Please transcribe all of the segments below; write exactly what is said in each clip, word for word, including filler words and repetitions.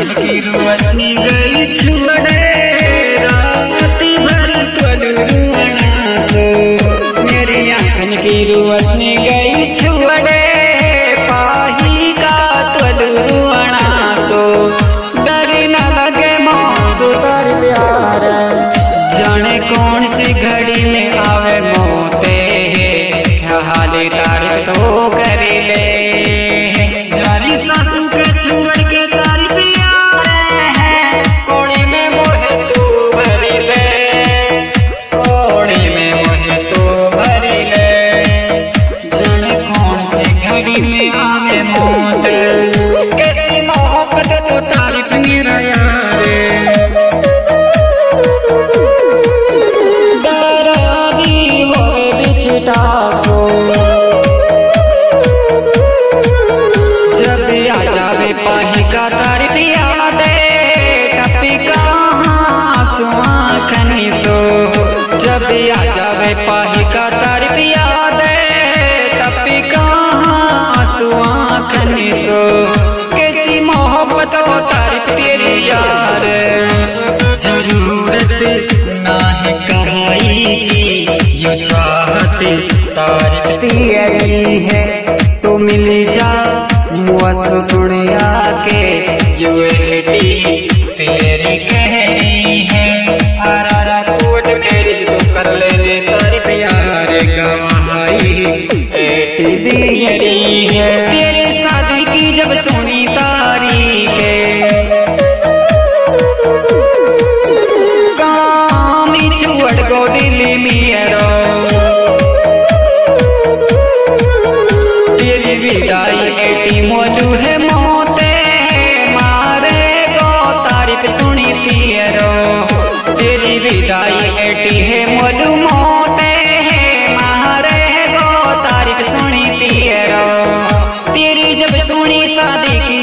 की रोशनी गई छुड़े राती भर रुआना सो मेरी आँखन की रोशनी गई छुड़े पाही का रुआना सो डर न लगे मौसू तर प्यार जाने कौन सी घड़ी में आवे मोते हाले तार तो कर ले जारी सासू के छुड़ के तारी प्यारे हैं कोड़ी में मोहे तू भरी ले कोड़ी में मोहे तू भरी ले जाने कौन सी घड़ी में आवे मौत कैसी मोहब्बत तो तारीफ मेरा यार डरादी होए बिछटा सो पाही का तार पिया दे टपी कहाँ सुआ खनी सो जब आ जावे पाही का तार पिया दे टपी कहाँ सुआ खनी सो कैसी मोहब्बत हो तारीफ तेरी यार जरूरत ना है कहाई की यो चाहती तारीफ तेरी है तो मिली जा मुआस सुनिया के यूएटी तेरी कहनी है आरा कोट मेरी तो कर लेने तारी प्यार गवाही एटी दियरी है तेरी शादी की जब सुनी तारीख काम छुड़ को दिल्ली मेरो तेरी विदाई एटी मोलू है मोते मारे गो तारीफ सुनी तियरो तेरी विदाई एटी है मोलू मोते मारे गो तारीफ सुनी तियरो तेरी जब सुनी शादी की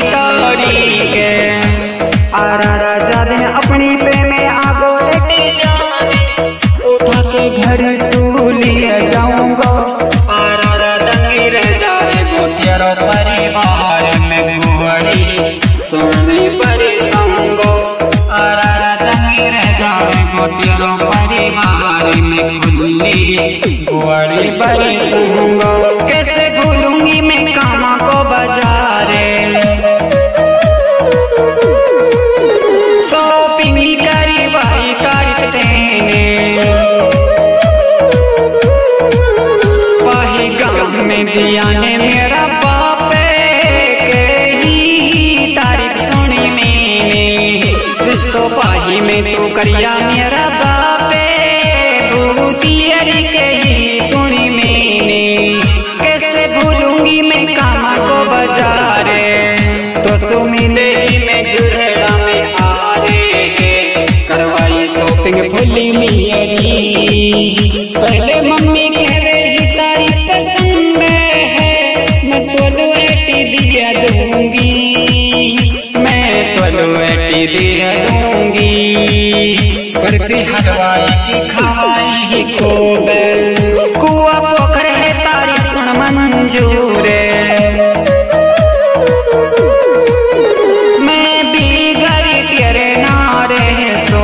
तारीख आरा राजा दे अपनी पे में आगो एटी जाने उठा के घर सूलिया जाऊंगा आरा दंगी रह जाए तेरो परिवार में गुहड़ी सुनने परे संगो आरा दंगी रह जाए तेरो परिवार में गुल्ली गुहड़ी परे संगो कैसे भूलूंगी मैं कामा को बाजारे शॉपिंग करी भाई तारीफ देने पाही गाँव में दिया ने मेरा बाप के ही तारीफ सुनी मैंने रिश्तो पाही में तू करिया मेरा बाप भूतियरी के ही सुनी मैंने कैसे भूलूंगी मैं कामा को बाजारे तो सो मिले ही मैं झुरड़ा में आ रे करवाई शॉपिंग फुली मेरी पहले मम्मी कह रही तारीफ पसंद है मैं तो एटी दिया दूंगी मैं तो एटी दिया दूंगी पर भी हलवाई की खवाई ही खूब कुआ पोखर है तारीफ सुन मंजूर मैं भी घरी तेरे नारे सो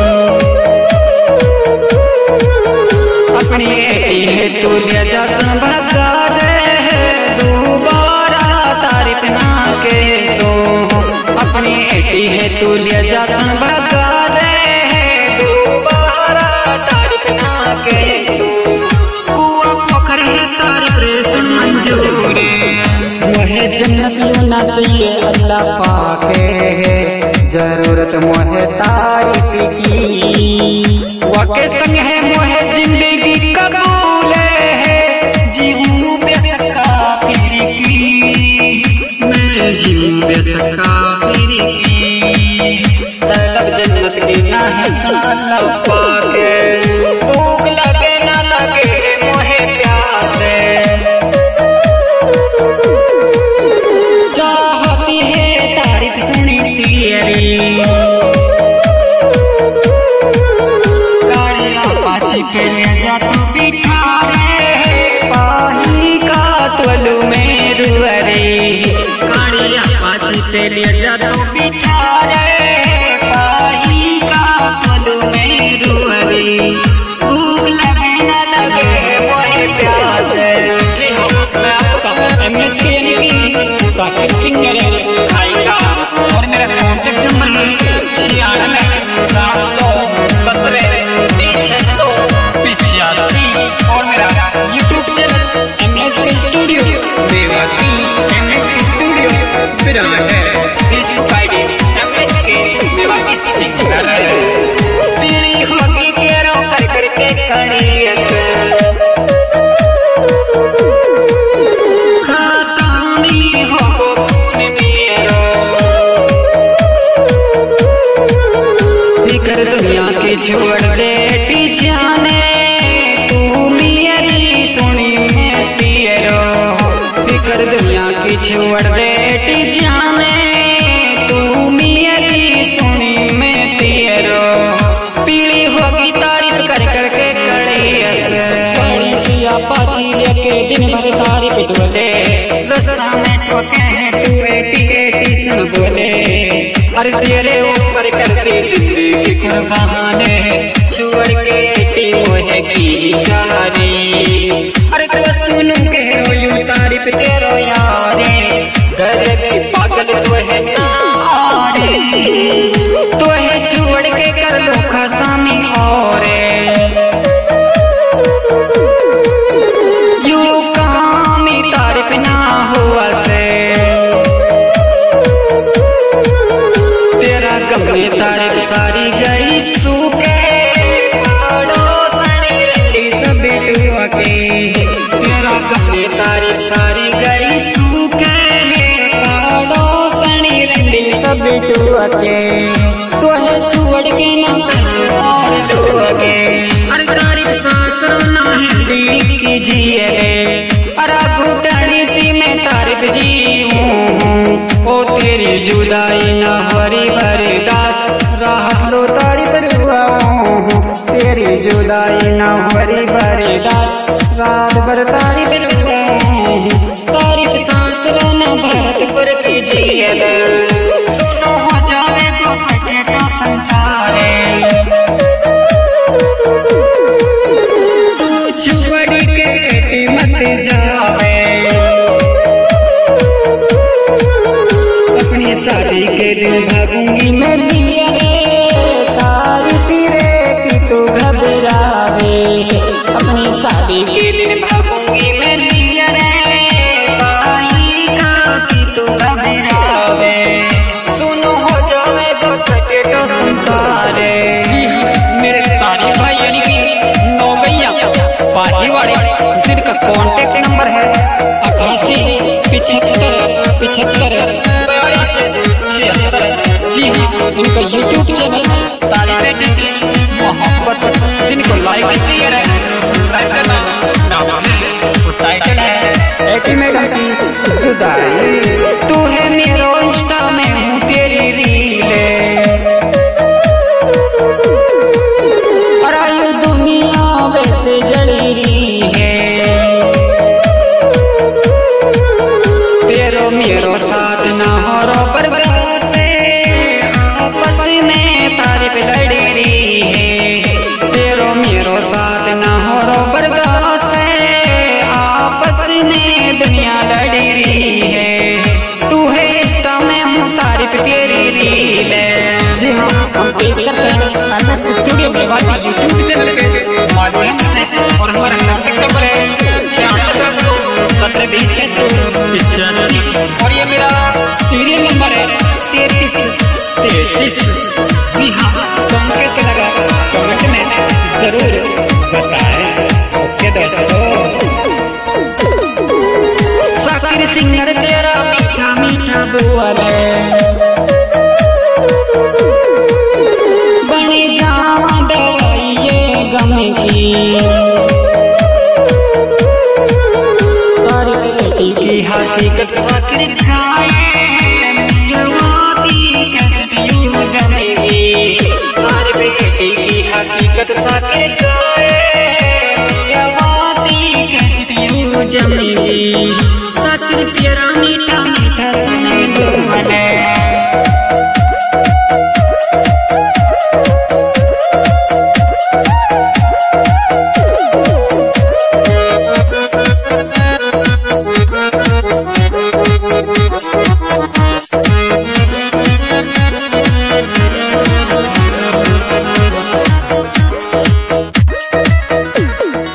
अपनी एटी है तू लिया जा सुन भगार दोबारा तारीफ ना के सो अपनी एटी है तू लिया जा सुन भगार दोबारा तारीफ ना के सो कुआ पोखर है तारीफ सुन मंजूर मोहे जन्नत लेना चाहिए अल्लाह पाके जरूरत मोहे तारीफ की वाके संग है मोहे जिंदगी कबूल है जीऊं बेसका फिर की मैं जीऊं बेसका फिर की तलब जन्नत की ना है सुन अल्लाह पाके भूख लगे ना लगे मोहे प्यास चाहती है तारीफ सुनी तेरी गाड़िया पाछी पे ले जा तू बिठा रे पाही का टोलू में रुअरे गाड़िया पाछी पे ले लिया जा तो बिठारे पाही का पलू में रुअरे भूख लगे न लगे वही प्यास से हो। मैं आपको बताऊं एम एस के यानी कि साकिर सिंगर खाएगा और मेरा कॉन्टेक्ट नंबर है छियानवे सात सौ सत्रह छह सौ पिचासी और मेरा YouTube channel M S K studio Bewaki M S K studio Birat है Facebook I D M S K Bewaki singer पीली होगी केरो कर करके खड़ी खतानी हो खून मेरो फिकर दुनिया की छोड़ दे जाने तू मेरी सुनी में पियरो फिकर दुनिया की छोड़ दे जाने तू मेरी सुनी में पियरो पीली होगी तारीफ कर करके कड़ी सी अपाची लेके दिन भर तारीफ डोले रास्ता में ठोके हैं तू एटी एटी सुन बोले अरे तेरे ऊपर करती जिंदगी कुर्बाने छोड़ के एटी मोहे की चारी अरे तो सुन के हो यू तारीफ तेरो यारे घर की पागल तो है नारे तो है छोड़ के कर लो खसामी और यू कामी तारीफ ना हुआ से तेरा गम में तारीफ सारी गई सूखे पड़ोसनी रंडी सब टुआ के तेरा गम में तारीफ सारी गई सूखे पड़ोसनी रंडी सब टुआ के तो है छोड़ के ना और लोगे अरे तारीफ सासरो ना हिंदी कीजिए अरे घुटनी सी में तारीफ जी हूँ ओ तेरी जुदाई ना हरी भरी दास राहत लो तारीफ रुआ तेरी जुदाई ना हरी भरी दास रात भर तारीफ रुआ तारीफ सांस रोना भरतपुर कीजिए सुनो हो जावे तो सके तो संसारे तू छुड़ी के मत जावे अपनी शादी के दिन भागूंगी मैं लिया रे तारीफ रे कि तू घबरावे अपनी शादी के दिन भागूंगी मैं लिया रे भाई का कि तू घबरावे सुनो हो जावे तो सके तो संसारे मेरे तारीफ भाई यानी कि नौबैया पाहीवाड़े जिनका कॉन्टेक्ट नंबर है अठासी पिछहत्तर पिछहत्तर जी हाँ उनका यूट्यूब चैनल तारीफ मोहब्बत जिनको लाइक शेयर है सब्सक्राइब करना नाम है टाइटल है एटी मेगा की जुदाई तू है मेरो इंस्टा में हूँ तेरी रीले और आयु दुनिया वैसे जली रही है तेरो मेरो साथ ना हो रो पर तारीफ लड़ी रही है तेरो मेरो साथ ना हो रो बर्दाश्त आपस में दुनिया लड़ी रही है तू है इंस्टा में हूँ तारीफ तेरी रील जी हाँ हम पेश करते हैं M S studio Bewaki YouTube channel के माध्यम से और हमारा कॉन्टेक्ट नंबर है छियानवे सात सौ सत्रह बीस छह सौ पिचासी और ये मेरा सीरियल नंबर है तैतीस तैतीस जी हाँ सॉन्ग कैसे लगा कमेंट में जरूर बताएं। ओके दोस्तों साकिर सिंगर तेरा मीठा मीठा बोल बने जावा दवाई ये गम की तारीफ की हकीकत साकिर खाए हकीकत साके गाए यवाती कैसे जमेगी साकिर तेरा मीठा मीठा सुना